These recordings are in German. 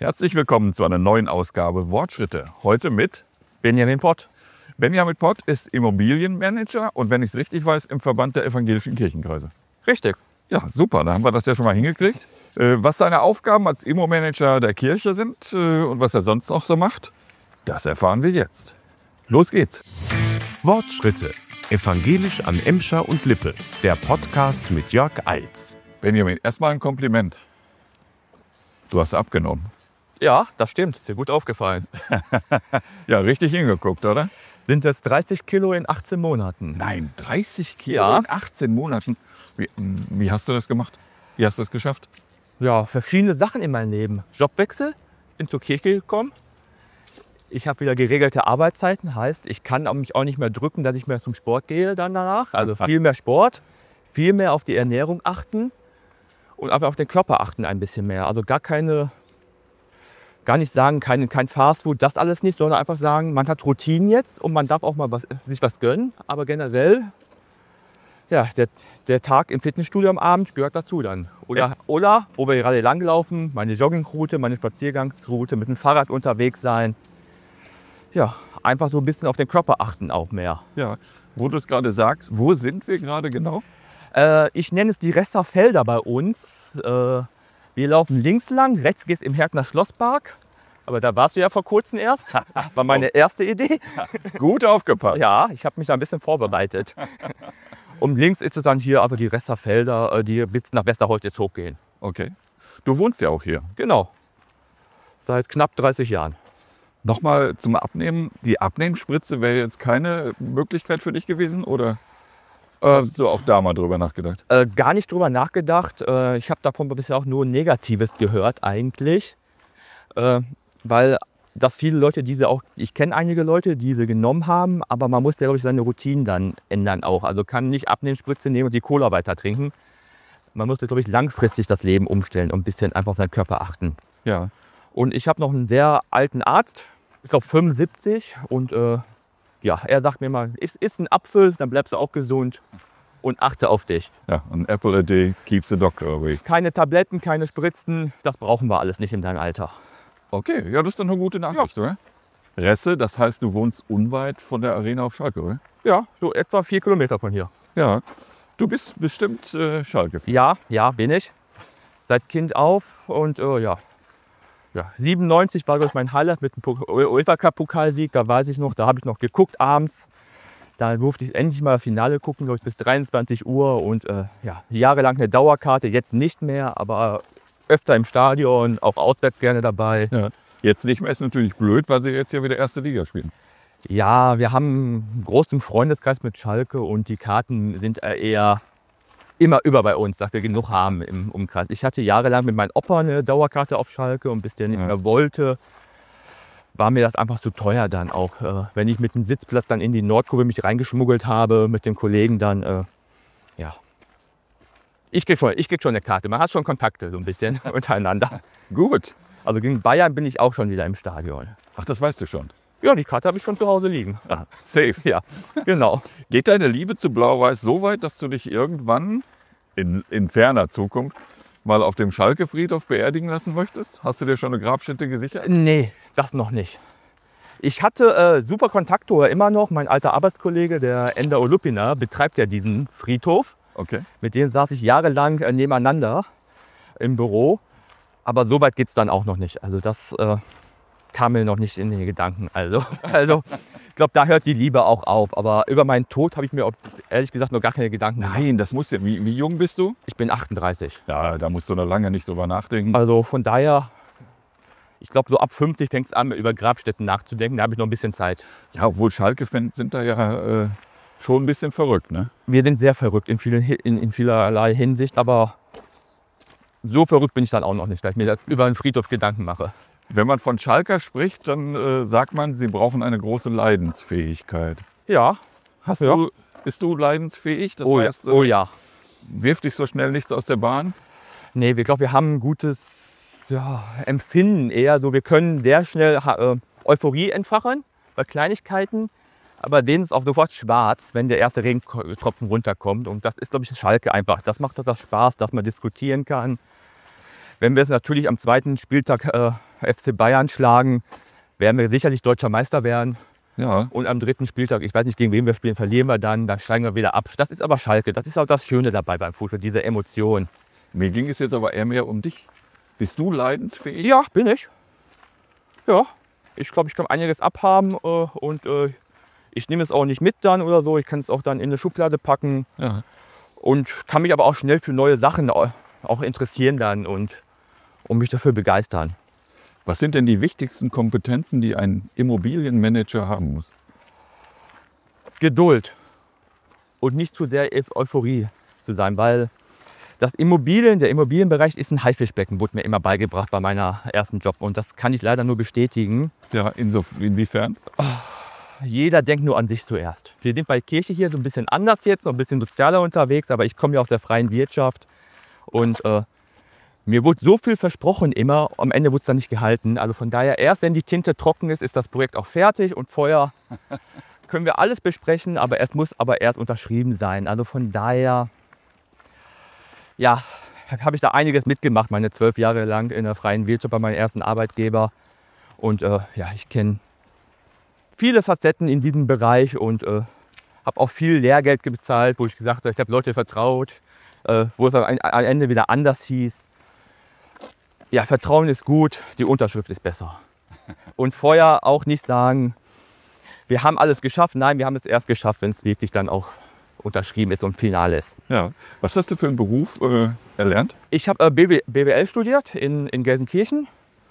Herzlich willkommen zu einer neuen Ausgabe Wortschritte. Heute mit Benjamin Pott. Benjamin Pott ist Immobilienmanager und wenn ich es richtig weiß, im Verband der evangelischen Kirchenkreise. Richtig. Ja, super, da haben wir das ja schon mal hingekriegt. Was seine Aufgaben als Immo-Manager der Kirche sind und was er sonst noch so macht, das erfahren wir jetzt. Los geht's. Wortschritte. Evangelisch an Emscher und Lippe. Der Podcast mit Jörg Eils. Benjamin, erstmal ein Kompliment. Du hast abgenommen. Ja, das stimmt. Ist dir gut aufgefallen. Ja, richtig hingeguckt, oder? Sind jetzt 30 Kilo in 18 Monaten. Nein, 30 Kilo Ja. in 18 Monaten. Wie hast du das gemacht? Wie hast du es geschafft? Ja, verschiedene Sachen in meinem Leben. Jobwechsel, bin zur Kirche gekommen. Ich habe wieder geregelte Arbeitszeiten, heißt, ich kann mich auch nicht mehr drücken, dass ich mehr zum Sport gehe dann danach. Also viel mehr Sport, viel mehr auf die Ernährung achten und einfach auf den Körper achten ein bisschen mehr. Also gar nicht sagen, kein Fastfood, das alles nicht, sondern einfach sagen, man hat Routinen jetzt und man darf auch mal sich was gönnen. Aber generell, ja, der Tag im Fitnessstudio am Abend gehört dazu dann. Oder wo wir gerade langlaufen, meine Joggingroute, meine Spaziergangsroute, mit dem Fahrrad unterwegs sein. Ja, einfach so ein bisschen auf den Körper achten auch mehr. Ja, wo du es gerade sagst, wo sind wir gerade genau? Ich nenne es die Resserfelder bei uns. Wir laufen links lang, rechts geht es im Härtner Schlosspark. Aber da warst du ja vor kurzem erst. War meine erste Idee. Gut aufgepasst. Ja, ich habe mich da ein bisschen vorbereitet. Und links ist es dann hier aber die Resserfelder, die bis nach Westerholz jetzt hochgehen. Okay. Du wohnst ja auch hier. Genau. Seit knapp 30 Jahren. Nochmal zum Abnehmen. Die Abnehmspritze wäre jetzt keine Möglichkeit für dich gewesen? Oder hast du auch da mal drüber nachgedacht? Gar nicht drüber nachgedacht. Ich habe davon bisher auch nur Negatives gehört eigentlich. Weil dass viele Leute ich kenne einige Leute, die sie genommen haben, aber man muss ja, glaube ich, seine Routinen dann ändern auch. Also kann nicht Abnehmspritze nehmen und die Cola weiter trinken. Man muss, glaube ich, langfristig das Leben umstellen und ein bisschen einfach auf seinen Körper achten. Ja. Und ich habe noch einen sehr alten Arzt, ich glaube 75 und ja, er sagt mir mal, isst ein Apfel, dann bleibst du auch gesund und achte auf dich. Ja, an apple a day keeps the doctor away. Keine Tabletten, keine Spritzen, das brauchen wir alles nicht in deinem Alter. Okay, ja, das ist dann eine gute Nachricht, oder? Resse, das heißt, du wohnst unweit von der Arena auf Schalke, oder? Ja, so etwa 4 Kilometer von hier. Ja. Du bist bestimmt Schalke-Fan. Ja, bin ich. Seit Kind auf und ja. 97 war das mein Highlight mit dem UEFA-Cup-Pokalsieg. Da weiß ich noch, da habe ich noch geguckt abends. Da durfte ich endlich mal Finale gucken, glaube ich, bis 23 Uhr. Und ja, jahrelang eine Dauerkarte, jetzt nicht mehr, aber öfter im Stadion, auch auswärts gerne dabei. Ja. Jetzt nicht mehr ist natürlich blöd, weil sie jetzt ja wieder erste Liga spielen. Ja, wir haben einen großen Freundeskreis mit Schalke und die Karten sind eher immer über bei uns, dass wir genug haben im Umkreis. Ich hatte jahrelang mit meinem Opa eine Dauerkarte auf Schalke und bis der nicht mehr wollte, war mir das einfach zu teuer dann auch. Wenn ich mit dem Sitzplatz dann in die Nordkurve mich reingeschmuggelt habe mit den Kollegen, dann ja. Ich krieg schon eine Karte. Man hat schon Kontakte so ein bisschen untereinander. Gut. Also gegen Bayern bin ich auch schon wieder im Stadion. Ach, das weißt du schon. Ja, die Karte habe ich schon zu Hause liegen. Ah, safe. Ja, genau. Geht deine Liebe zu Blau-Weiß so weit, dass du dich irgendwann in ferner Zukunft mal auf dem Schalke-Friedhof beerdigen lassen möchtest? Hast du dir schon eine Grabstätte gesichert? Nee, das noch nicht. Ich hatte super Kontakte immer noch. Mein alter Arbeitskollege, der Ender Olupina, betreibt ja diesen Friedhof. Okay. Mit denen saß ich jahrelang nebeneinander im Büro. Aber so weit geht es dann auch noch nicht. Also das kam mir noch nicht in den Gedanken. Also ich glaube, da hört die Liebe auch auf. Aber über meinen Tod habe ich mir auch, ehrlich gesagt noch gar keine Gedanken gemacht. Nein, das muss ja. Wie jung bist du? Ich bin 38. Ja, da musst du noch lange nicht drüber nachdenken. Also von daher, ich glaube, so ab 50 fängt es an, über Grabstätten nachzudenken. Da habe ich noch ein bisschen Zeit. Ja, obwohl Schalke-Fans sind da ja schon ein bisschen verrückt, ne? Wir sind sehr verrückt in vielerlei Hinsicht. Aber so verrückt bin ich dann auch noch nicht, dass ich mir über einen Friedhof Gedanken mache. Wenn man von Schalker spricht, dann sagt man, sie brauchen eine große Leidensfähigkeit. Ja. Bist du leidensfähig? Das Oh heißt, ja. wirft dich so schnell nichts aus der Bahn? Nee, wir haben ein gutes Empfinden eher. So, wir können sehr schnell Euphorie entfachen bei Kleinigkeiten. Aber denen ist auch sofort schwarz, wenn der erste Regentropfen runterkommt. Und das ist, glaube ich, Schalke einfach. Das macht doch das Spaß, dass man diskutieren kann. Wenn wir es natürlich am zweiten Spieltag FC Bayern schlagen, werden wir sicherlich deutscher Meister werden. Ja. Und am 3. Spieltag, ich weiß nicht, gegen wen wir spielen, verlieren wir dann steigen wir wieder ab. Das ist aber Schalke, das ist auch das Schöne dabei beim Fußball, diese Emotion. Mir ging es jetzt aber eher mehr um dich. Bist du leidensfähig? Ja, bin ich. Ja, ich glaube, ich kann einiges abhaben und ich nehme es auch nicht mit dann oder so. Ich kann es auch dann in eine Schublade packen Ja. und kann mich aber auch schnell für neue Sachen auch interessieren dann und mich dafür begeistern. Was sind denn die wichtigsten Kompetenzen, die ein Immobilienmanager haben muss? Geduld und nicht zu der Euphorie zu sein, weil der Immobilienbereich ist ein Haifischbecken, wurde mir immer beigebracht bei meiner ersten Job und das kann ich leider nur bestätigen. Ja, inwiefern? Jeder denkt nur an sich zuerst. Wir sind bei Kirche hier so ein bisschen anders jetzt, noch ein bisschen sozialer unterwegs, aber ich komme ja aus der freien Wirtschaft und mir wurde so viel versprochen immer, am Ende wurde es dann nicht gehalten. Also von daher, erst wenn die Tinte trocken ist, ist das Projekt auch fertig und vorher können wir alles besprechen, aber es muss erst unterschrieben sein. Also von daher, ja, habe ich da einiges mitgemacht, meine 12 Jahre lang in der freien Wirtschaft bei meinem ersten Arbeitgeber. Und ja, ich kenne viele Facetten in diesem Bereich und habe auch viel Lehrgeld gezahlt, wo ich gesagt habe, ich habe Leute vertraut, wo es am Ende wieder anders hieß. Ja, Vertrauen ist gut, die Unterschrift ist besser. Und vorher auch nicht sagen, wir haben alles geschafft. Nein, wir haben es erst geschafft, wenn es wirklich dann auch unterschrieben ist und final ist. Ja. Was hast du für einen Beruf erlernt? Ich habe BWL studiert in Gelsenkirchen.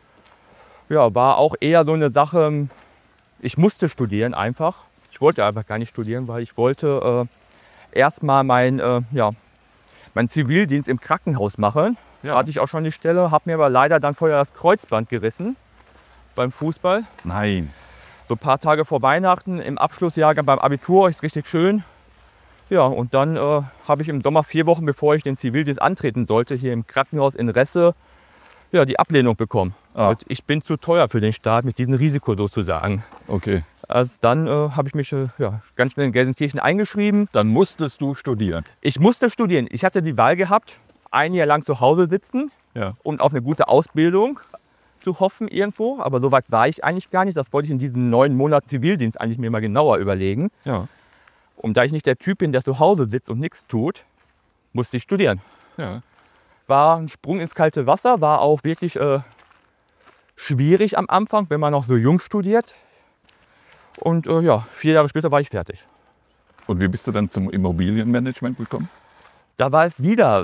Ja, war auch eher so eine Sache, ich musste studieren einfach. Ich wollte einfach gar nicht studieren, weil ich wollte erstmal meinen Zivildienst im Krankenhaus machen. Ja. Hatte ich auch schon die Stelle, habe mir aber leider dann vorher das Kreuzband gerissen beim Fußball. Nein. So ein paar Tage vor Weihnachten im Abschlussjahrgang beim Abitur, ist richtig schön. Ja, und dann habe ich im Sommer 4 Wochen, bevor ich den Zivildienst antreten sollte, hier im Krankenhaus in Resse, ja, die Ablehnung bekommen. Ah. Und ich bin zu teuer für den Staat mit diesem Risiko sozusagen. Okay. Also dann habe ich mich ganz schnell in Gelsenkirchen eingeschrieben. Dann musstest du studieren. Ich musste studieren. Ich hatte die Wahl gehabt, ein Jahr lang zu Hause sitzen Ja. und auf eine gute Ausbildung zu hoffen irgendwo. Aber so weit war ich eigentlich gar nicht. Das wollte ich in diesen 9 Monaten Zivildienst eigentlich mir mal genauer überlegen. Ja. Und da ich nicht der Typ bin, der zu Hause sitzt und nichts tut, musste ich studieren. Ja. War ein Sprung ins kalte Wasser, war auch wirklich schwierig am Anfang, wenn man noch so jung studiert. Und 4 Jahre später war ich fertig. Und wie bist du dann zum Immobilienmanagement gekommen? Da war es wieder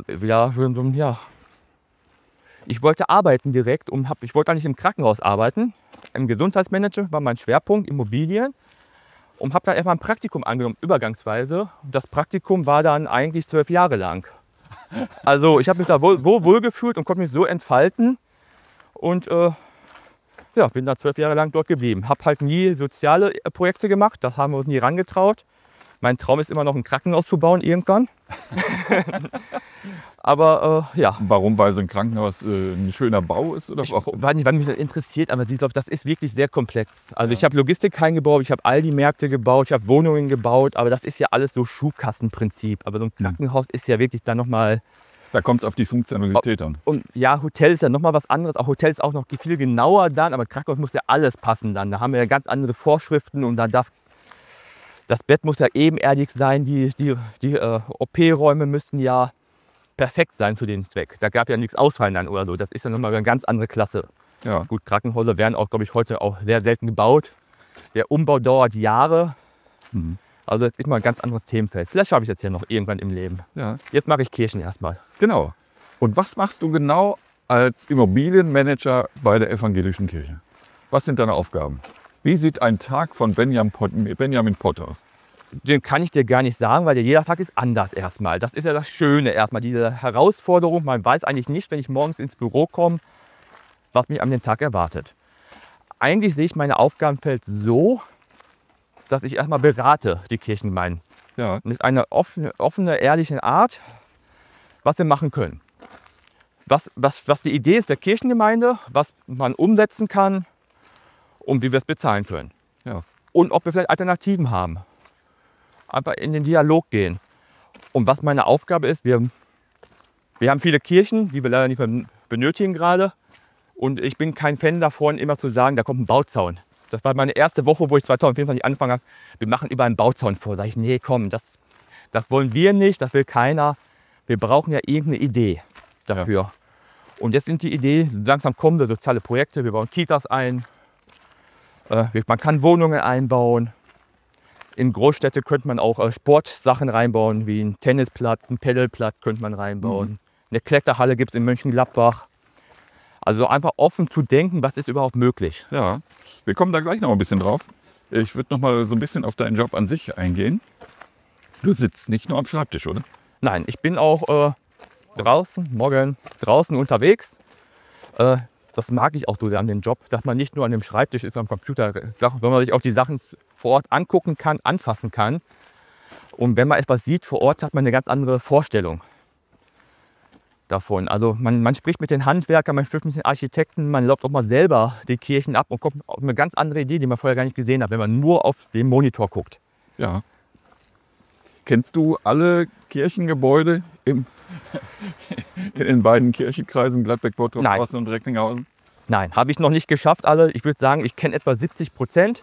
ich wollte arbeiten direkt und ich wollte eigentlich im Krankenhaus arbeiten. Im Gesundheitsmanagement war mein Schwerpunkt Immobilien und habe dann erstmal ein Praktikum angenommen, übergangsweise. Das Praktikum war dann eigentlich 12 Jahre lang. Also ich habe mich da wohl gefühlt und konnte mich so entfalten und bin da 12 Jahre lang dort geblieben. Habe halt nie soziale Projekte gemacht, das haben wir uns nie rangetraut. Mein Traum ist immer noch ein Krankenhaus zu bauen irgendwann. Aber Warum, weil so ein Krankenhaus ein schöner Bau ist? Oder ich weiß nicht, wann mich das interessiert, aber ich glaube, das ist wirklich sehr komplex. Also ich habe Logistikhallen gebaut, ich habe Aldi-Märkte gebaut, ich habe Wohnungen gebaut, aber das ist ja alles so Schubkassenprinzip. Aber so ein Krankenhaus ist ja wirklich dann nochmal... Da kommt es auf die Funktionalität an. Und ja, Hotel ist ja nochmal was anderes. Auch Hotel ist auch noch viel genauer dann, aber Krankenhaus muss ja alles passen dann. Da haben wir ja ganz andere Vorschriften und da darf... Das Bett muss ja ebenerdig sein, die OP-Räume müssen ja perfekt sein für den Zweck. Da gab ja nichts ausfallen dann oder so. Das ist ja nochmal eine ganz andere Klasse. Ja. Gut, Krankenhäuser werden auch, glaube ich, heute auch sehr selten gebaut. Der Umbau dauert Jahre. Also das ist mal ein ganz anderes Themenfeld. Vielleicht schaffe ich das ja noch irgendwann im Leben. Ja. Jetzt mache ich Kirchen erstmal. Genau. Und was machst du genau als Immobilienmanager bei der evangelischen Kirche? Was sind deine Aufgaben? Wie sieht ein Tag von Benjamin Pott aus? Den kann ich dir gar nicht sagen, weil jeder Tag ist anders erstmal. Das ist ja das Schöne erstmal, diese Herausforderung. Man weiß eigentlich nicht, wenn ich morgens ins Büro komme, was mich an dem Tag erwartet. Eigentlich sehe ich meine Aufgabenfeld so, dass ich erstmal berate die Kirchengemeinden. Ja. Mit einer offene, ehrliche Art, was wir machen können. Was die Idee ist der Kirchengemeinde, was man umsetzen kann und wie wir es bezahlen können. Ja. Und ob wir vielleicht Alternativen haben. Einfach in den Dialog gehen. Und was meine Aufgabe ist, wir haben viele Kirchen, die wir leider nicht benötigen gerade. Und ich bin kein Fan davon, immer zu sagen, da kommt ein Bauzaun. Das war meine erste Woche, wo ich 2024 angefangen habe. Wir machen über einen Bauzaun vor. Sag ich, nee, komm, das wollen wir nicht, das will keiner. Wir brauchen ja irgendeine Idee dafür. Ja. Und jetzt sind die Ideen, langsam kommen so soziale Projekte. Wir bauen Kitas ein. Man kann Wohnungen einbauen. In Großstädte könnte man auch Sportsachen reinbauen, wie einen Tennisplatz, einen Paddelplatz könnte man reinbauen. Eine Kletterhalle gibt es in Mönchengladbach. Also einfach offen zu denken, was ist überhaupt möglich. Ja, wir kommen da gleich noch ein bisschen drauf. Ich würde noch mal so ein bisschen auf deinen Job an sich eingehen. Du sitzt nicht nur am Schreibtisch, oder? Nein, ich bin auch draußen unterwegs. Das mag ich auch so an dem Job, dass man nicht nur an dem Schreibtisch ist, am Computer, sondern man sich auch die Sachen vor Ort angucken kann, anfassen kann. Und wenn man etwas sieht vor Ort, hat man eine ganz andere Vorstellung davon. Also man spricht mit den Handwerkern, man spricht mit den Architekten, man läuft auch mal selber die Kirchen ab und kommt auf eine ganz andere Idee, die man vorher gar nicht gesehen hat, wenn man nur auf den Monitor guckt. Ja. Kennst du alle Kirchengebäude in den beiden Kirchenkreisen Gladbeck, Bottrop und Recklinghausen? Nein, habe ich noch nicht geschafft alle. Ich würde sagen, ich kenne etwa 70%.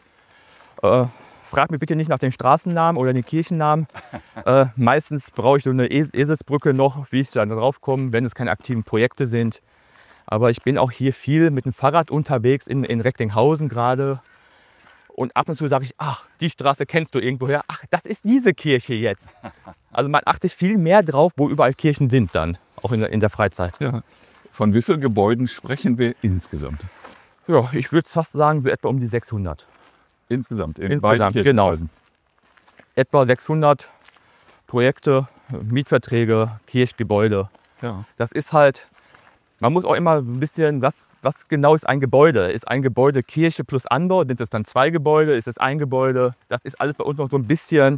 Frag mich bitte nicht nach den Straßennamen oder den Kirchennamen. Meistens brauche ich so eine Eselsbrücke noch, wie ich dann drauf komme, wenn es keine aktiven Projekte sind. Aber ich bin auch hier viel mit dem Fahrrad unterwegs in Recklinghausen gerade. Und ab und zu sage ich, ach, die Straße kennst du irgendwoher. Ach, das ist diese Kirche jetzt. Also man achtet viel mehr drauf, wo überall Kirchen sind dann, auch in der Freizeit. Ja. Von wie vielen Gebäuden sprechen wir insgesamt? Ja, ich würde fast sagen, so etwa um die 600. Insgesamt, beiden Kirchenkreisen. Genau. Etwa 600 Projekte, Mietverträge, Kirchgebäude. Ja. Das ist halt, man muss auch immer ein bisschen, was genau ist ein Gebäude? Ist ein Gebäude Kirche plus Anbau? Sind es dann 2 Gebäude? Ist es ein Gebäude? Das ist alles bei uns noch so ein bisschen,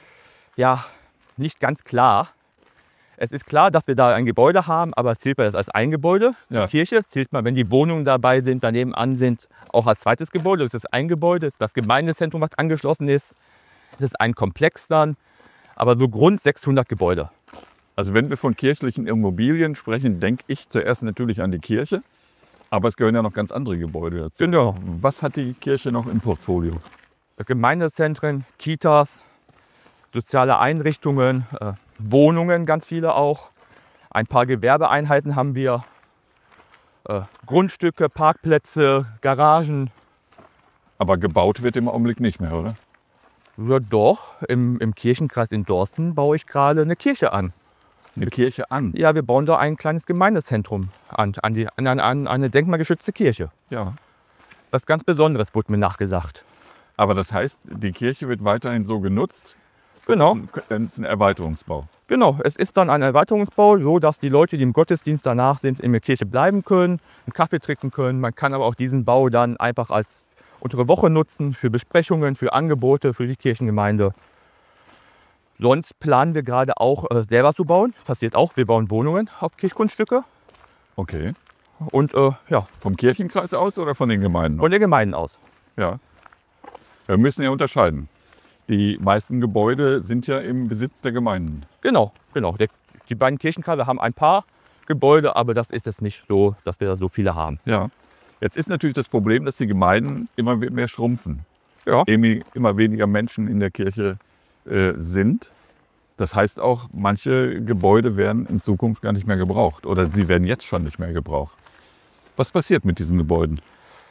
ja, nicht ganz klar. Es ist klar, dass wir da ein Gebäude haben, aber zählt man das als ein Gebäude? Ja. Die Kirche zählt man, wenn die Wohnungen dabei sind, daneben an sind, auch als zweites Gebäude. Das ist ein Gebäude, das ist das Gemeindezentrum, was angeschlossen ist. Das ist ein Komplex dann, aber so rund 600 Gebäude. Also wenn wir von kirchlichen Immobilien sprechen, denke ich zuerst natürlich an die Kirche. Aber es gehören ja noch ganz andere Gebäude dazu. Genau. Was hat die Kirche noch im Portfolio? Gemeindezentren, Kitas, soziale Einrichtungen, Wohnungen, ganz viele auch. Ein paar Gewerbeeinheiten haben wir. Grundstücke, Parkplätze, Garagen. Aber gebaut wird im Augenblick nicht mehr, oder? Ja, doch, im Kirchenkreis in Dorsten baue ich gerade eine Kirche an. Eine Kirche an? Ja, wir bauen da ein kleines Gemeindezentrum an eine denkmalgeschützte Kirche. Ja. Was ganz Besonderes, wurde mir nachgesagt. Aber das heißt, die Kirche wird weiterhin so genutzt? Genau. Es ist ein Erweiterungsbau. Genau, es ist dann ein Erweiterungsbau, so dass die Leute, die im Gottesdienst danach sind, in der Kirche bleiben können, einen Kaffee trinken können. Man kann aber auch diesen Bau dann einfach als untere Woche nutzen für Besprechungen, für Angebote, für die Kirchengemeinde. Sonst planen wir gerade auch selber zu bauen. Passiert auch, wir bauen Wohnungen auf Kirchgrundstücke. Okay. Und ja. Vom Kirchenkreis aus oder von den Gemeinden? Von den Gemeinden aus. Ja. Wir müssen ja unterscheiden. Die meisten Gebäude sind ja im Besitz der Gemeinden. Genau. Die beiden Kirchenkreise haben ein paar Gebäude, aber das ist jetzt nicht so, dass wir so viele haben. Ja. Jetzt ist natürlich das Problem, dass die Gemeinden immer mehr schrumpfen. Ja. Immer weniger Menschen in der Kirche sind. Das heißt auch, manche Gebäude werden in Zukunft gar nicht mehr gebraucht. Oder sie werden jetzt schon nicht mehr gebraucht. Was passiert mit diesen Gebäuden?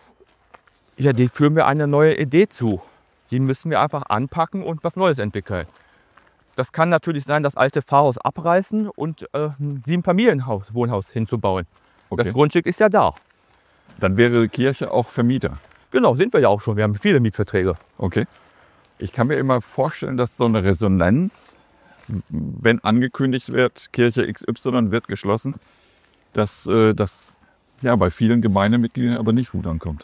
Ja, die führen wir eine neue Idee zu. Die müssen wir einfach anpacken und was Neues entwickeln. Das kann natürlich sein, das alte Pfarrhaus abreißen und ein 7-Familienwohnhaus hinzubauen. Okay. Das Grundstück ist ja da. Dann wäre die Kirche auch Vermieter. Genau, sind wir ja auch schon. Wir haben viele Mietverträge. Okay. Ich kann mir immer vorstellen, dass so eine Resonanz, wenn angekündigt wird, Kirche XY wird geschlossen, dass das ja bei vielen Gemeindemitgliedern aber nicht gut ankommt.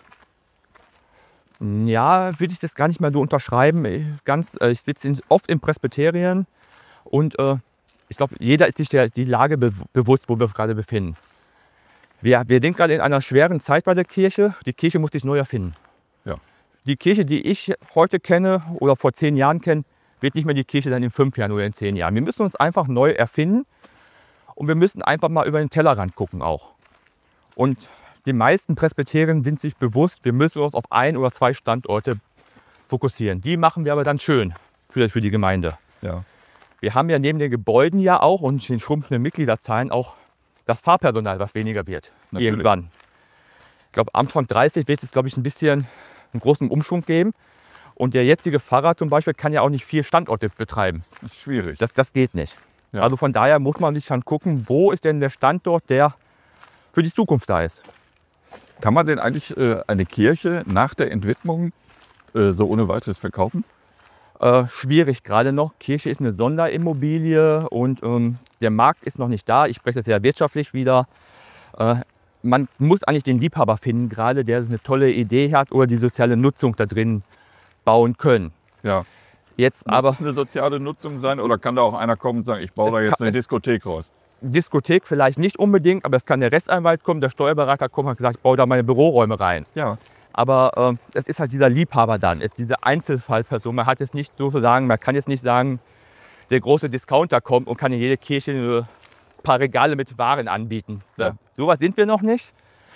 Ja, würde ich das gar nicht mal so unterschreiben. Ich sitze oft in Presbyterien und ich glaube, jeder ist sich die Lage bewusst, wo wir uns gerade befinden. Wir sind gerade in einer schweren Zeit bei der Kirche. Die Kirche muss sich neu erfinden. Ja. Die Kirche, die ich heute kenne oder vor 10 Jahren kenne, wird nicht mehr die Kirche sein in 5 Jahren oder in 10 Jahren. Wir müssen uns einfach neu erfinden und wir müssen einfach mal über den Tellerrand gucken auch. Und die meisten Presbyterier sind sich bewusst, wir müssen uns auf 1 oder 2 Standorte fokussieren. Die machen wir aber dann schön für die Gemeinde. Ja. Wir haben ja neben den Gebäuden ja auch und den schrumpfenden Mitgliederzahlen auch das Fahrpersonal, was weniger wird. Natürlich. Irgendwann. Ich glaube, Anfang 30 wird es, glaube ich, ein bisschen einen großen Umschwung geben. Und der jetzige Pfarrer zum Beispiel kann ja auch nicht 4 Standorte betreiben. Das ist schwierig. Das geht nicht. Ja. Also von daher muss man sich dann gucken, wo ist denn der Standort, der für die Zukunft da ist. Kann man denn eigentlich eine Kirche nach der Entwidmung so ohne weiteres verkaufen? Schwierig gerade noch. Kirche ist eine Sonderimmobilie und der Markt ist noch nicht da. Ich spreche das ja wirtschaftlich wieder. Man muss eigentlich den Liebhaber finden, gerade der eine tolle Idee hat oder die soziale Nutzung da drin bauen können. Ja. Jetzt Muss aber es eine soziale Nutzung sein oder kann da auch einer kommen und sagen, ich baue da jetzt eine Diskothek raus? Diskothek vielleicht nicht unbedingt, aber es kann der Rechtsanwalt kommen, der Steuerberater kommt und hat gesagt, ich baue da meine Büroräume rein. Ja. Aber es ist halt dieser Liebhaber dann, diese Einzelfallperson. Man hat jetzt nicht sozusagen, man kann jetzt nicht sagen, der große Discounter kommt und kann in jede Kirche ein paar Regale mit Waren anbieten. Ja. Sowas sind wir noch nicht.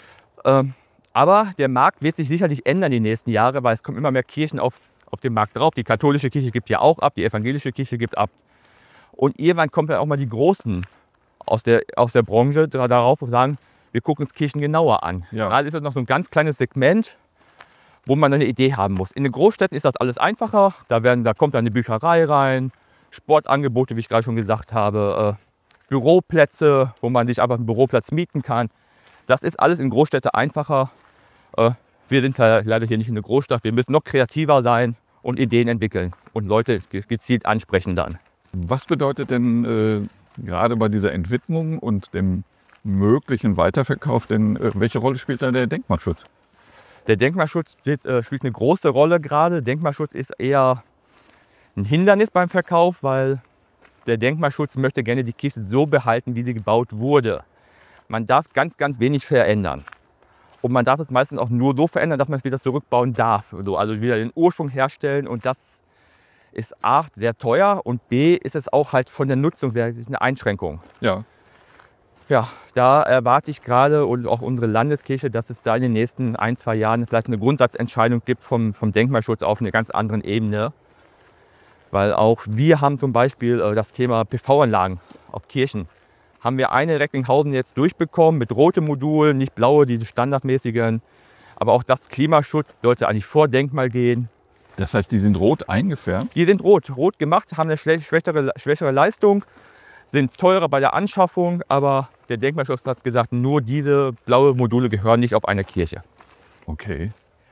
Aber der Markt wird sich sicherlich ändern die nächsten Jahre, weil es kommen immer mehr Kirchen auf den Markt drauf. Die katholische Kirche gibt ja auch ab, die evangelische Kirche gibt ab. Und irgendwann kommen dann auch mal die Großen aus der Branche darauf und sagen, wir gucken uns Kirchen genauer an. Ja. Gerade ist das noch so ein ganz kleines Segment, wo man eine Idee haben muss. In den Großstädten ist das alles einfacher. Da kommt dann eine Bücherei rein, Sportangebote, wie ich gerade schon gesagt habe, Büroplätze, wo man sich einfach einen Büroplatz mieten kann. Das ist alles in Großstädten einfacher. Wir sind leider hier nicht in der Großstadt. Wir müssen noch kreativer sein und Ideen entwickeln und Leute gezielt ansprechen dann. Was bedeutet denn gerade bei dieser Entwidmung und dem möglichen Weiterverkauf denn, welche Rolle spielt da der Denkmalschutz? Der Denkmalschutz spielt eine große Rolle gerade. Denkmalschutz ist eher ein Hindernis beim Verkauf, weil der Denkmalschutz möchte gerne die Kirche so behalten, wie sie gebaut wurde. Man darf ganz, ganz wenig verändern. Und man darf es meistens auch nur so verändern, dass man es wieder zurückbauen darf. Also wieder den Ursprung herstellen. Und das ist A, sehr teuer und B, ist es auch halt von der Nutzung eine Einschränkung. Ja. Ja, da erwarte ich gerade und auch unsere Landeskirche, dass es da in den nächsten 1, 2 Jahren vielleicht eine Grundsatzentscheidung gibt vom Denkmalschutz auf einer ganz anderen Ebene. Weil auch wir haben zum Beispiel das Thema PV-Anlagen auf Kirchen. Haben wir eine in Recklinghausen jetzt durchbekommen mit roten Modulen, nicht blaue, diese standardmäßigen. Aber auch das Klimaschutz sollte eigentlich vor Denkmal gehen. Das heißt, die sind rot eingefärbt? Die sind rot gemacht, haben eine schwächere Leistung, sind teurer bei der Anschaffung, aber der Denkmalschutz hat gesagt, nur diese blaue Module gehören nicht auf eine Kirche. Okay.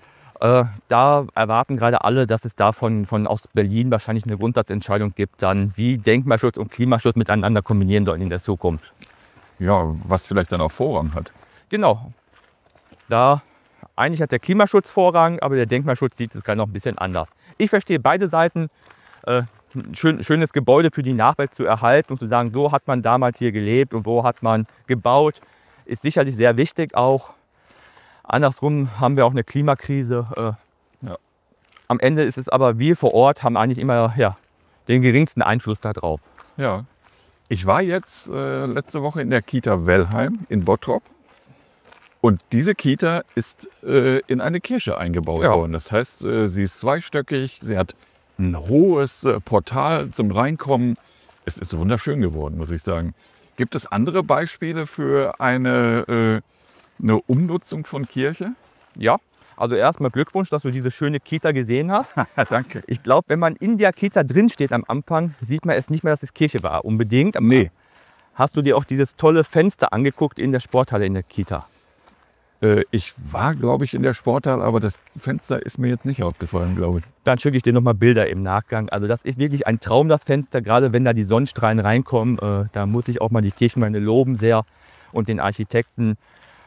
Da erwarten gerade alle, dass es davon aus Berlin wahrscheinlich eine Grundsatzentscheidung gibt, dann wie Denkmalschutz und Klimaschutz miteinander kombinieren sollen in der Zukunft. Ja, was vielleicht dann auch Vorrang hat. Genau. Eigentlich hat der Klimaschutz Vorrang, aber der Denkmalschutz sieht es gerade noch ein bisschen anders. Ich verstehe beide Seiten. Ein schönes Gebäude für die Nachwelt zu erhalten und zu sagen, so hat man damals hier gelebt und wo hat man gebaut, ist sicherlich sehr wichtig auch. Andersrum haben wir auch eine Klimakrise. Ja. Am Ende ist es aber, wir vor Ort haben eigentlich immer den geringsten Einfluss darauf. Ja. Ich war jetzt letzte Woche in der Kita Wellheim in Bottrop. Und diese Kita ist in eine Kirche eingebaut worden. Das heißt, sie ist zweistöckig, sie hat ein hohes Portal zum Reinkommen. Es ist wunderschön geworden, muss ich sagen. Gibt es andere Beispiele für eine Umnutzung von Kirche? Ja, also erstmal Glückwunsch, dass du diese schöne Kita gesehen hast. Danke. Ich glaube, wenn man in der Kita drin steht am Anfang, sieht man es nicht mehr, dass es Kirche war, unbedingt. Aber Nee. hast du dir auch dieses tolle Fenster angeguckt in der Sporthalle in der Kita? Ich war, glaube ich, in der Sporthalle, aber das Fenster ist mir jetzt nicht aufgefallen, glaube ich. Dann schicke ich dir nochmal Bilder im Nachgang. Also das ist wirklich ein Traum, das Fenster, gerade wenn da die Sonnenstrahlen reinkommen. Da muss ich auch mal die Kirchengemeinde loben sehr und den Architekten,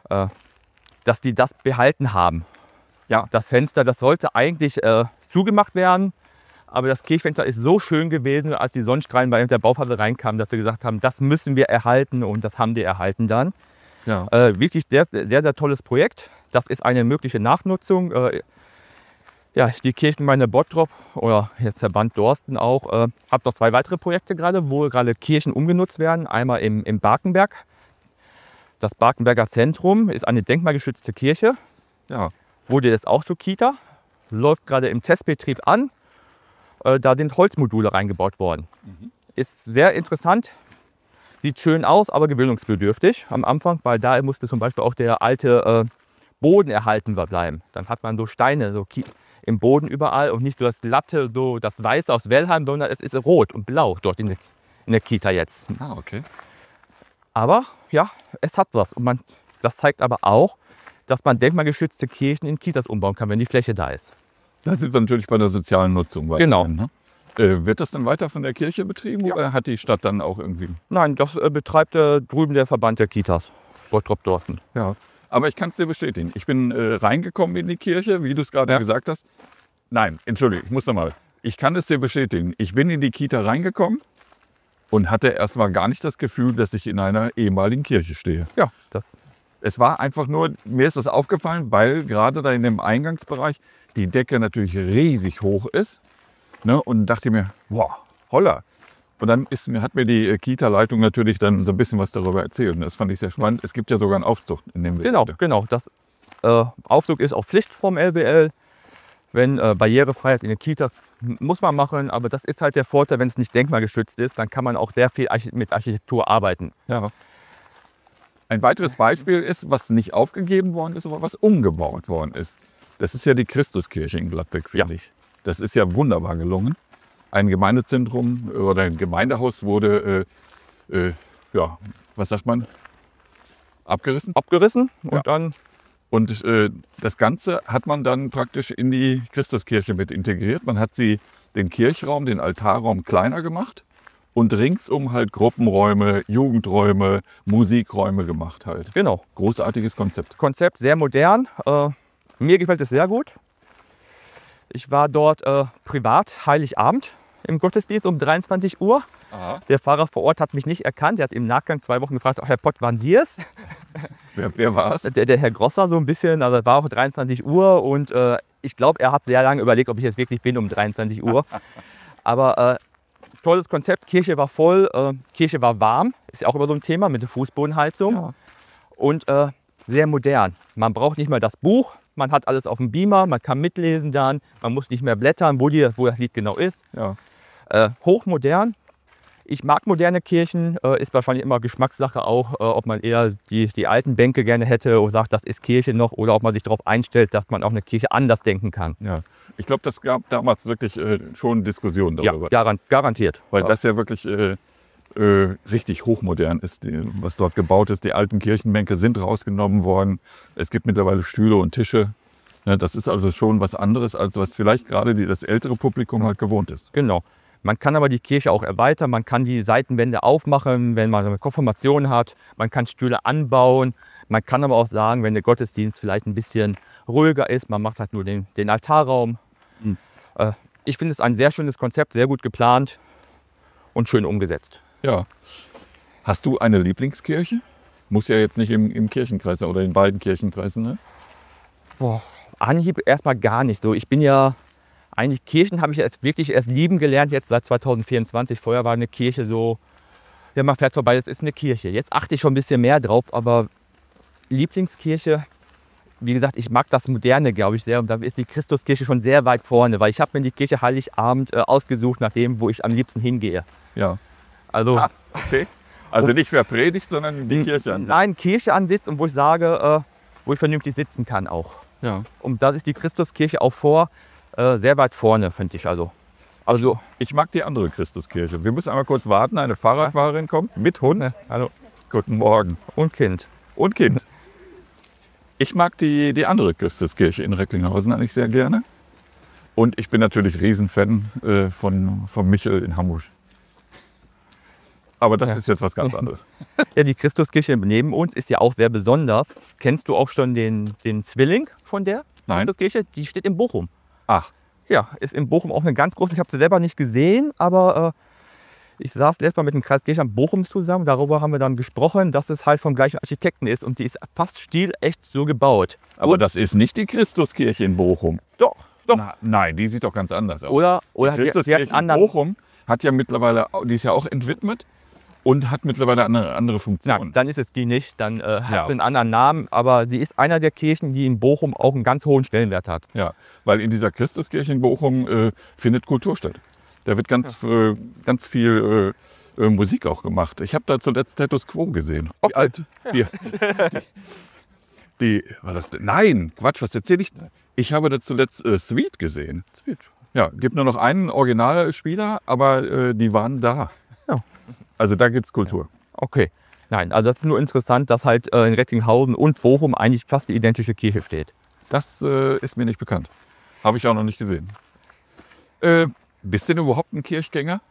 dass die das behalten haben. Ja, das Fenster, das sollte eigentlich zugemacht werden, aber das Kirchfenster ist so schön gewesen, als die Sonnenstrahlen bei der Bauphase reinkamen, dass wir gesagt haben, das müssen wir erhalten und das haben die erhalten dann. Ja. Wirklich sehr, sehr, sehr tolles Projekt. Das ist eine mögliche Nachnutzung. Die Kirchengemeinde Bottrop oder jetzt Verband Dorsten auch, hat noch 2 weitere Projekte gerade, wo gerade Kirchen umgenutzt werden. Einmal im Barkenberg Das Barkenberger Zentrum ist eine denkmalgeschützte Kirche. Ja. Wurde jetzt auch zur Kita. Läuft gerade im Testbetrieb an. Da sind Holzmodule reingebaut worden. Ist sehr interessant. Sieht schön aus, aber gewöhnungsbedürftig am Anfang, weil da musste zum Beispiel auch der alte Boden erhalten bleiben. Dann hat man so Steine so im Boden überall und nicht nur das glatte, so das Weiße aus Wellheim, sondern es ist rot und blau dort in der Kita jetzt. Ah, okay. Aber ja, es hat was. Und das zeigt aber auch, dass man denkmalgeschützte Kirchen in Kitas umbauen kann, wenn die Fläche da ist. Da sind wir natürlich bei der sozialen Nutzung. Genau. Ne? Wird das dann weiter von der Kirche betrieben oder hat die Stadt dann auch irgendwie? Nein, das betreibt drüben der Verband der Kitas, Bottrop-Dorsten. Ja. Aber ich kann es dir bestätigen. Ich bin reingekommen in die Kirche, wie du es gerade gesagt hast. Nein, entschuldige, ich muss nochmal. Ich kann es dir bestätigen. Ich bin in die Kita reingekommen und hatte erstmal gar nicht das Gefühl, dass ich in einer ehemaligen Kirche stehe. Ja, Es war einfach nur, mir ist das aufgefallen, weil gerade da in dem Eingangsbereich die Decke natürlich riesig hoch ist. Ne, und dachte mir, wow, holla. Und dann hat mir die Kita-Leitung natürlich dann so ein bisschen was darüber erzählt. Und das fand ich sehr spannend. Es gibt ja sogar einen Aufzug in dem Gebäude. Genau. Das Aufzug ist auch Pflicht vom LWL. Wenn Barrierefreiheit in der Kita muss man machen. Aber das ist halt der Vorteil, wenn es nicht denkmalgeschützt ist, dann kann man auch sehr viel mit Architektur arbeiten. Ja. Ein weiteres Beispiel ist, was nicht aufgegeben worden ist, aber was umgebaut worden ist. Das ist ja die Christuskirche in Gladbeck, finde ich. Das ist ja wunderbar gelungen. Ein Gemeindezentrum oder ein Gemeindehaus wurde, was sagt man, abgerissen. Und dann Und das Ganze hat man dann praktisch in die Christuskirche mit integriert. Man hat den Kirchraum, den Altarraum kleiner gemacht und ringsum halt Gruppenräume, Jugendräume, Musikräume gemacht halt. Genau. Großartiges Konzept. Konzept sehr modern. Mir gefällt es sehr gut. Ich war dort privat Heiligabend im Gottesdienst um 23 Uhr. Aha. Der Pfarrer vor Ort hat mich nicht erkannt. Er hat im Nachgang 2 Wochen gefragt, Herr Pott, waren Sie es? Wer war es? Der Herr Grosser so ein bisschen, also war auch 23 Uhr und ich glaube, er hat sehr lange überlegt, ob ich es wirklich bin um 23 Uhr. Aber tolles Konzept, Kirche war voll, Kirche war warm, ist ja auch immer so ein Thema mit der Fußbodenheizung. Ja. Und sehr modern. Man braucht nicht mehr das Buch, man hat alles auf dem Beamer, man kann mitlesen dann, man muss nicht mehr blättern, wo das Lied genau ist. Ja. Hochmodern. Ich mag moderne Kirchen, ist wahrscheinlich immer Geschmackssache auch, ob man eher die alten Bänke gerne hätte und sagt, das ist Kirche noch, oder ob man sich darauf einstellt, dass man auch eine Kirche anders denken kann. Ja. Ich glaube, das gab damals wirklich schon Diskussionen darüber. Ja, garantiert. Weil das ja wirklich richtig hochmodern ist, was dort gebaut ist. Die alten Kirchenbänke sind rausgenommen worden. Es gibt mittlerweile Stühle und Tische. Ne, das ist also schon was anderes, als was vielleicht gerade das ältere Publikum halt gewohnt ist. Genau. Man kann aber die Kirche auch erweitern, man kann die Seitenwände aufmachen, wenn man eine Konfirmation hat, man kann Stühle anbauen, man kann aber auch sagen, wenn der Gottesdienst vielleicht ein bisschen ruhiger ist, man macht halt nur den Altarraum. Ich finde es ein sehr schönes Konzept, sehr gut geplant und schön umgesetzt. Ja. Hast du eine Lieblingskirche? Muss ja jetzt nicht im Kirchenkreis sein oder in beiden Kirchenkreisen, ne? Anhieb erstmal gar nicht so. Ich bin ja eigentlich, Kirchen habe ich wirklich erst lieben gelernt, jetzt seit 2024. Vorher war eine Kirche so, ja, man fährt vorbei, das ist eine Kirche. Jetzt achte ich schon ein bisschen mehr drauf, aber Lieblingskirche, wie gesagt, ich mag das Moderne, glaube ich, sehr. Und da ist die Christuskirche schon sehr weit vorne, weil ich habe mir die Kirche Heiligabend ausgesucht, nach dem, wo ich am liebsten hingehe. Ja. Also, Okay. Also nicht für Predigt, sondern die Kirche an sich. Nein, Kirche an Sitz und wo ich sage, wo ich vernünftig sitzen kann auch. Ja. Und da ist die Christuskirche auch sehr weit vorne, finde ich also. Ich mag die andere Christuskirche. Wir müssen einmal kurz warten. Eine Fahrradfahrerin kommt mit Hund. Hallo. Guten Morgen. Und Kind. Und Kind. Ich mag die andere Christuskirche in Recklinghausen eigentlich sehr gerne. Und ich bin natürlich Riesenfan von Michel in Hamburg. Aber das ist jetzt was ganz anderes. Ja, die Christuskirche neben uns ist ja auch sehr besonders. Kennst du auch schon den Zwilling von der Nein. Christuskirche? Die steht in Bochum. Ach, Ja, ist in Bochum auch eine ganz große. Ich habe sie selber nicht gesehen, aber ich saß letztes Mal mit dem Kreis Kirchheim Bochum zusammen. Darüber haben wir dann gesprochen, dass es halt vom gleichen Architekten ist. Und die ist fast stilecht so gebaut. aber das ist nicht die Christuskirche in Bochum. Doch. Nein, die sieht doch ganz anders aus. Oder Die die hat Christuskirche einen in anderen. Bochum hat ja mittlerweile, die ist ja auch entwidmet. Und hat mittlerweile eine andere Funktion. Nein, dann ist es die nicht. Dann hat sie einen anderen Namen. Aber sie ist einer der Kirchen, die in Bochum auch einen ganz hohen Stellenwert hat. Ja, weil in dieser Christuskirche in Bochum findet Kultur statt. Da wird ganz viel Musik auch gemacht. Ich habe da zuletzt Status Quo gesehen. Wie alt? War das? Nein, Quatsch, was erzähle ich? Ich habe da zuletzt Sweet gesehen. Sweet. Ja, gibt nur noch einen Originalspieler, aber die waren da. Ja. Also da gibt es Kultur. Okay. Nein, also das ist nur interessant, dass halt in Recklinghausen und Bochum eigentlich fast die identische Kirche steht. Das ist mir nicht bekannt. Habe ich auch noch nicht gesehen. Bist du denn überhaupt ein Kirchgänger?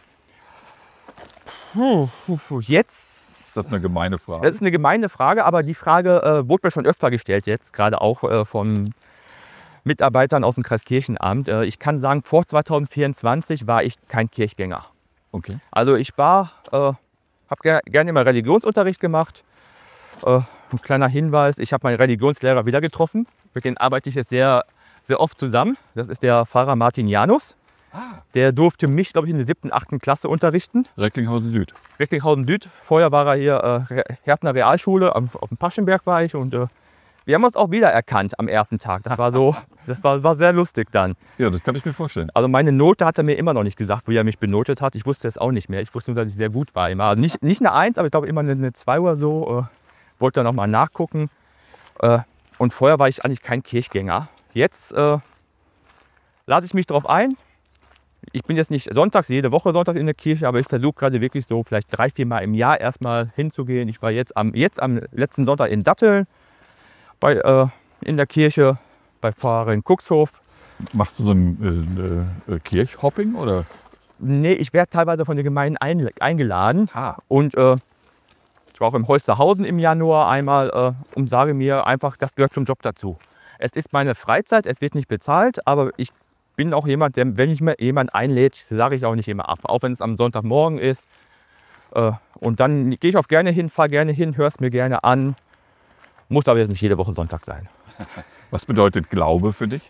Jetzt? Das ist eine gemeine Frage. Das ist eine gemeine Frage, aber die Frage wurde mir schon öfter gestellt jetzt, gerade auch von Mitarbeitern aus dem Kreiskirchenamt. Ich kann sagen, vor 2024 war ich kein Kirchgänger. Okay. Also ich habe gerne immer Religionsunterricht gemacht. Ein kleiner Hinweis, ich habe meinen Religionslehrer wieder getroffen. Mit dem arbeite ich jetzt sehr, sehr oft zusammen. Das ist der Pfarrer Martin Janus. Der durfte mich, glaube ich, in der 7., 8. Klasse unterrichten. Recklinghausen Süd. Recklinghausen Süd. Vorher war er hier Herfner Realschule, auf dem Paschenberg war ich. Und wir haben uns auch wiedererkannt am ersten Tag. Das war sehr lustig dann. Ja, das kann ich mir vorstellen. Also meine Note hat er mir immer noch nicht gesagt, wie er mich benotet hat. Ich wusste es auch nicht mehr. Ich wusste nur, dass ich sehr gut war. Immer. Also nicht eine 1, aber ich glaube immer eine 2 oder so. Wollte dann nochmal nachgucken. Und vorher war ich eigentlich kein Kirchgänger. Jetzt lade ich mich darauf ein. Ich bin jetzt nicht jede Woche sonntags in der Kirche, aber ich versuche gerade wirklich so vielleicht 3, 4 Mal im Jahr erstmal hinzugehen. Ich war jetzt am letzten Sonntag in Datteln in der Kirche bei Pfarrerin Kuxhof. Machst du so ein Kirchhopping oder? Nee, ich werde teilweise von den Gemeinden eingeladen. Und ich war auch im Holsterhausen im Januar einmal und sage mir einfach, das gehört zum Job dazu. Es ist meine Freizeit, es wird nicht bezahlt, aber ich bin auch jemand, der, wenn ich mir jemand einlädt, sage ich auch nicht immer ab. Auch wenn es am Sonntagmorgen ist. Und dann gehe ich auch gerne hin, fahre gerne hin, höre es mir gerne an. Muss aber jetzt nicht jede Woche Sonntag sein. Was bedeutet Glaube für dich?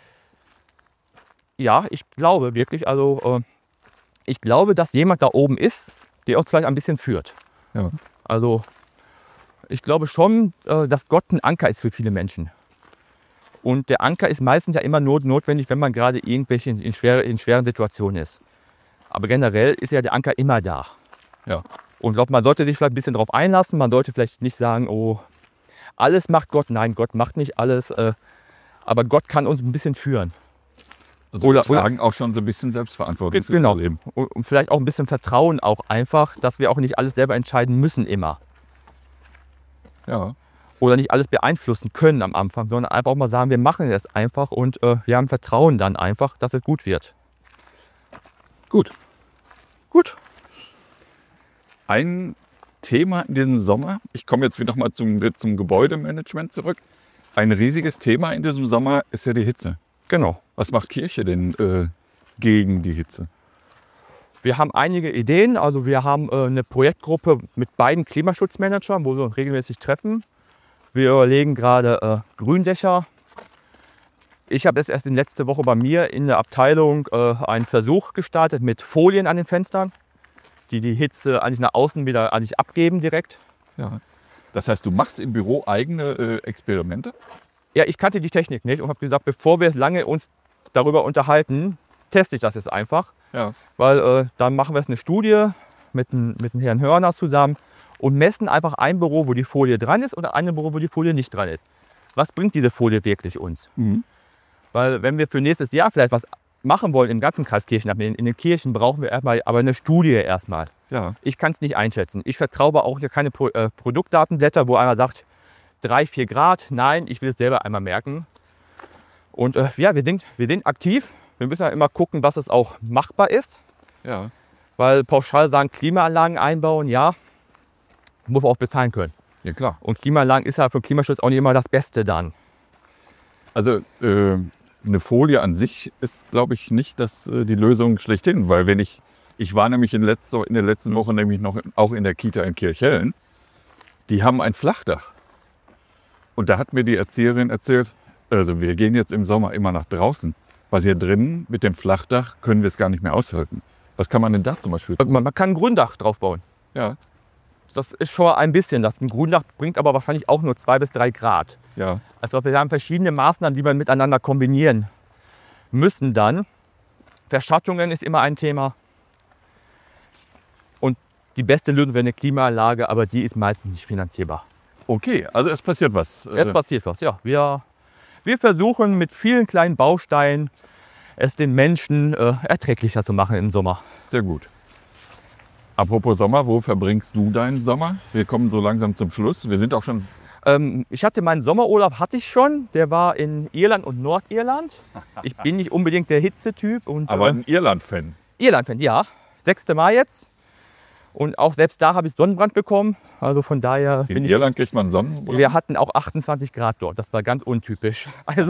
Ja, ich glaube wirklich. Also ich glaube, dass jemand da oben ist, der uns vielleicht ein bisschen führt. Ja. Also ich glaube schon, dass Gott ein Anker ist für viele Menschen. Und der Anker ist meistens ja immer notwendig, wenn man gerade irgendwelche in schweren Situationen ist. Aber generell ist ja der Anker immer da. Ja. Und ich glaube, man sollte sich vielleicht ein bisschen darauf einlassen. Man sollte vielleicht nicht sagen, oh, alles macht Gott. Nein, Gott macht nicht alles. Aber Gott kann uns ein bisschen führen. Also wir tragen auch schon so ein bisschen Selbstverantwortung. Genau. Und vielleicht auch ein bisschen Vertrauen auch einfach, dass wir auch nicht alles selber entscheiden müssen immer. Ja. Oder nicht alles beeinflussen können am Anfang, sondern einfach auch mal sagen, wir machen es einfach und wir haben Vertrauen dann einfach, dass es gut wird. Gut. Gut. Ein Thema in diesem Sommer, ich komme jetzt wieder mal zum Gebäudemanagement zurück. Ein riesiges Thema in diesem Sommer ist ja die Hitze. Genau. Was macht Kirche denn gegen die Hitze? Wir haben einige Ideen. Also wir haben eine Projektgruppe mit beiden Klimaschutzmanagern, wo wir uns regelmäßig treffen. Wir überlegen gerade Gründächer. Ich habe jetzt erst letzte Woche bei mir in der Abteilung einen Versuch gestartet mit Folien an den Fenstern, die Hitze eigentlich nach außen wieder eigentlich abgeben direkt. Ja. Das heißt, du machst im Büro eigene Experimente? Ja, ich kannte die Technik nicht und habe gesagt, bevor wir lange uns darüber unterhalten, teste ich das jetzt einfach. Ja. Weil dann machen wir jetzt eine Studie mit dem Herrn Hörner zusammen und messen einfach ein Büro, wo die Folie dran ist und ein Büro, wo die Folie nicht dran ist. Was bringt diese Folie wirklich uns? Mhm. Weil wenn wir für nächstes Jahr vielleicht was machen wollen im ganzen Kreiskirchenamt, in den Kirchen brauchen wir erstmal aber eine Studie erstmal. Ja. Ich kann es nicht einschätzen. Ich vertraue auch hier keine Produktdatenblätter, wo einer sagt, 3, 4 Grad. Nein, ich will es selber einmal merken. Und ja, wir sind aktiv. Wir müssen ja immer gucken, was es auch machbar ist. Ja. Weil pauschal sagen, Klimaanlagen einbauen, ja, muss man auch bezahlen können. Ja, klar. Und Klimaanlagen ist ja für Klimaschutz auch nicht immer das Beste dann. Also eine Folie an sich ist, glaube ich, nicht die Lösung schlechthin. Weil wenn ich war nämlich in der letzten Woche nämlich noch auch in der Kita in Kirchhellen. Die haben ein Flachdach. Und da hat mir die Erzieherin erzählt, also wir gehen jetzt im Sommer immer nach draußen. Weil hier drinnen mit dem Flachdach können wir es gar nicht mehr aushalten. Was kann man denn da zum Beispiel tun? Man kann ein Gründach drauf bauen. Ja, Das ist schon ein bisschen. Das ein Gründach bringt aber wahrscheinlich auch nur 2 bis 3 Grad. ja. Also wir haben verschiedene Maßnahmen, die wir miteinander kombinieren müssen dann. Verschattungen ist immer ein Thema. Und die beste Lösung wäre eine Klimaanlage, aber die ist meistens nicht finanzierbar. Okay, also es passiert was. Jetzt passiert was, ja. Wir versuchen mit vielen kleinen Bausteinen es den Menschen erträglicher zu machen im Sommer. Sehr gut. Apropos Sommer, wo verbringst du deinen Sommer? Wir kommen so langsam zum Schluss. Wir sind auch schon... Ich hatte meinen Sommerurlaub schon. Der war in Irland und Nordirland. Ich bin nicht unbedingt der Hitzetyp. Aber ein Irland-Fan. Irland-Fan, ja. 6. Mai jetzt. Und auch selbst da habe ich Sonnenbrand bekommen. Also von daher In Irland kriegt man Sonnenbrand? Wir hatten auch 28 Grad dort. Das war ganz untypisch.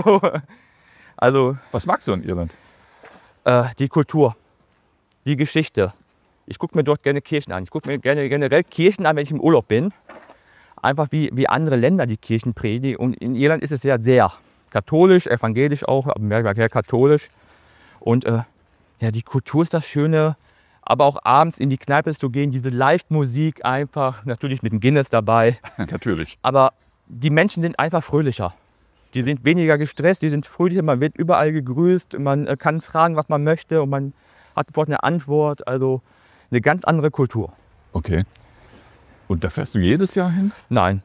Also Was magst du in Irland? die Kultur, die Geschichte. Ich gucke mir dort gerne Kirchen an. Ich gucke mir gerne generell Kirchen an, wenn ich im Urlaub bin. Einfach wie andere Länder die Kirchen predigen. Und in Irland ist es ja sehr katholisch, evangelisch auch, aber mehr katholisch. Und ja, die Kultur ist das Schöne. Aber auch abends in die Kneipe zu gehen, diese Live-Musik einfach, natürlich mit dem Guinness dabei. Natürlich. Aber die Menschen sind einfach fröhlicher. Die sind weniger gestresst, die sind fröhlicher, man wird überall gegrüßt, man kann fragen, was man möchte und man hat sofort eine Antwort. Also eine ganz andere Kultur. Okay. Und da fährst du jedes Jahr hin? Nein,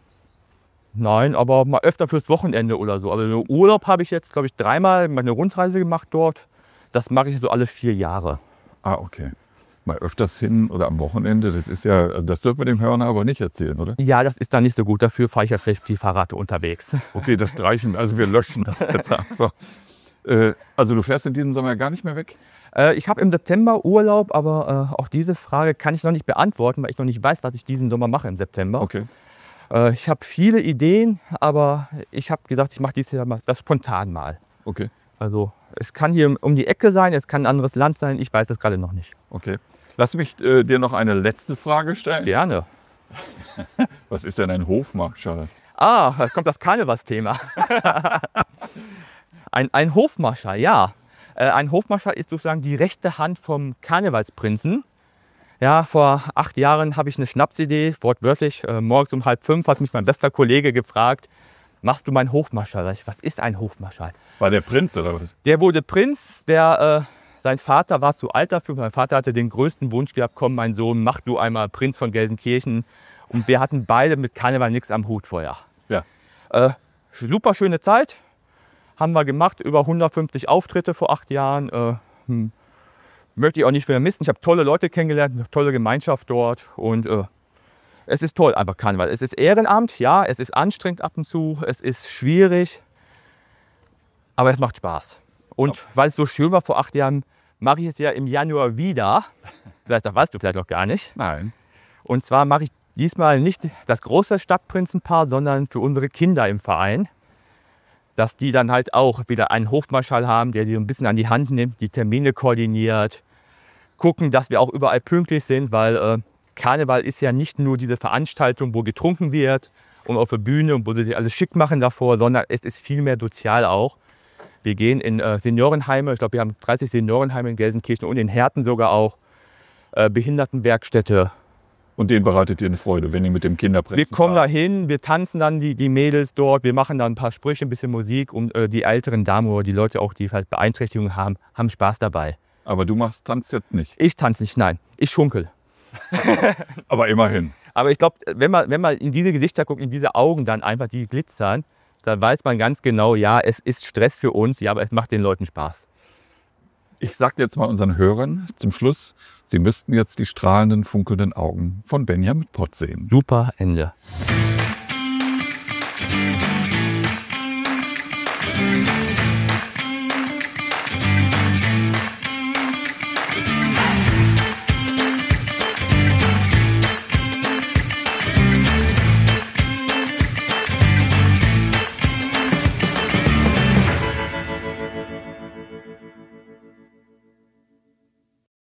aber mal öfter fürs Wochenende oder so. Also Urlaub habe ich jetzt, glaube ich, 3-mal meine Rundreise gemacht dort. Das mache ich so alle 4 Jahre. Ah, okay. Mal öfters hin oder am Wochenende, das ist ja, das dürfen wir dem Hörer aber nicht erzählen, oder? Ja, das ist dann nicht so gut. Dafür fahre ich ja vielleicht die Fahrrad unterwegs. Okay, das streichen, also wir löschen das jetzt einfach. Also du fährst in diesem Sommer gar nicht mehr weg? Ich habe im September Urlaub, aber auch diese Frage kann ich noch nicht beantworten, weil ich noch nicht weiß, was ich diesen Sommer mache im September. Okay. Ich habe viele Ideen, aber ich habe gesagt, ich mache dieses Jahr mal das spontan mal. Okay, Also es kann hier um die Ecke sein, es kann ein anderes Land sein, ich weiß das gerade noch nicht. okay. Lass mich dir noch eine letzte Frage stellen. Gerne. Was ist denn ein Hofmarschall? Ah, da kommt das Karnevalsthema. Ein Hofmarschall, ja. Ein Hofmarschall ist sozusagen die rechte Hand vom Karnevalsprinzen. Ja, vor 8 Jahren habe ich eine Schnapsidee, wortwörtlich. Morgens um 4:30 hat mich mein bester Kollege gefragt, machst du meinen Hofmarschall? Was ist ein Hofmarschall? War der Prinz oder was? Der wurde Prinz, sein Vater war zu alt dafür. Mein Vater hatte den größten Wunsch gehabt, komm mein Sohn, mach du einmal Prinz von Gelsenkirchen. Und wir hatten beide mit Karneval nichts am Hut vorher. Ja. Super schöne Zeit, haben wir gemacht, über 150 Auftritte vor 8 Jahren. Möchte ich auch nicht mehr missen. Ich habe tolle Leute kennengelernt, eine tolle Gemeinschaft dort und es ist toll, einfach Karneval. Es ist Ehrenamt, ja, es ist anstrengend ab und zu, es ist schwierig, aber es macht Spaß. Und weil es so schön war vor 8 Jahren, mache ich es ja im Januar wieder. Vielleicht das weißt du vielleicht noch gar nicht. Nein. Und zwar mache ich diesmal nicht das große Stadtprinzenpaar, sondern für unsere Kinder im Verein. Dass die dann halt auch wieder einen Hofmarschall haben, der die ein bisschen an die Hand nimmt, die Termine koordiniert. Gucken, dass wir auch überall pünktlich sind, weil Karneval ist ja nicht nur diese Veranstaltung, wo getrunken wird und auf der Bühne und wo sie alles schick machen davor, sondern es ist viel mehr sozial auch. Wir gehen in Seniorenheime, ich glaube, wir haben 30 Seniorenheime in Gelsenkirchen und in Herten sogar auch, Behindertenwerkstätte. Und denen bereitet ihr eine Freude, wenn ihr mit dem Kinderprinzen Wir kommen da fahrt. hin, wir tanzen dann die Mädels dort, wir machen dann ein paar Sprüche, ein bisschen Musik und die älteren Damen oder die Leute auch, die halt Beeinträchtigungen haben, haben Spaß dabei. Aber du tanzt jetzt nicht. Ich tanze nicht, nein, ich schunkel. Aber immerhin. Aber ich glaube, wenn man in diese Gesichter guckt, in diese Augen dann einfach, die glitzern, dann weiß man ganz genau, ja, es ist Stress für uns, ja, aber es macht den Leuten Spaß. Ich sage jetzt mal unseren Hörern zum Schluss, sie müssten jetzt die strahlenden, funkelnden Augen von Benjamin Pott sehen. Super Ende.